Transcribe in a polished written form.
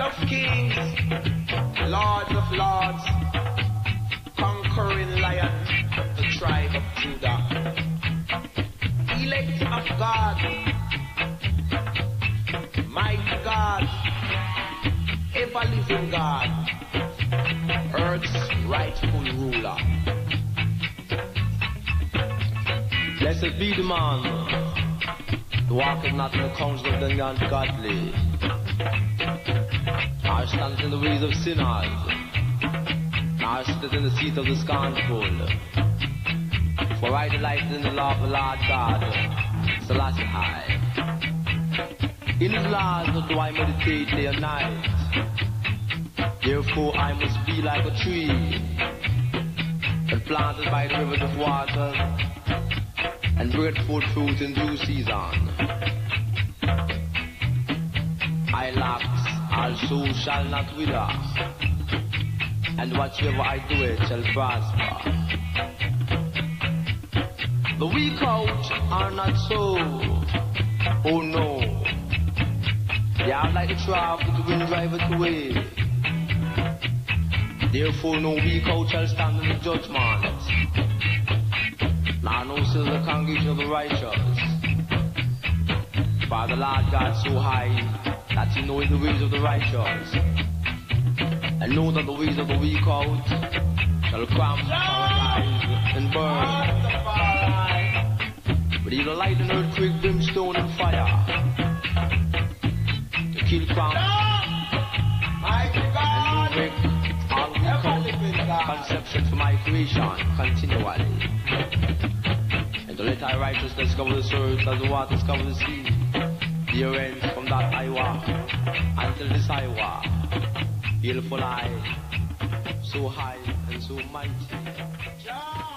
of kings, Lords of lords, conquering lion, the tribe of Judah. Elect of God, mighty God, ever-living God, earth's rightful ruler. Blessed be the man who walketh not in the counsel of the ungodly, nor standeth in the ways of sinners, nor sitteth in the seat of the scornful. For I delight in the law of the Lord God, Selassie I. In his laws do I meditate day and night. Therefore I must be like a tree that planted by the rivers of water, and bringeth forth fruit in due season. I locks also shall not wither, and whatsoever I do it shall prosper. The weak out are not so, oh no, they are like the chaff that the wind driveth away. Therefore no weak out shall stand in the judgment, nor no still the congregation of the righteous. For the Lord God so high that he knoweth the ways of the righteous, and know that the ways of the weak out shall come to paradise and burn. But he will light an earthquake, brimstone and fire, to kill crown and to break all weak out conception for my creation continually. To let thy righteousness cover the earth as the waters cover the sea. The ends from that I walk until this I walk. Beautiful I, so high and so mighty.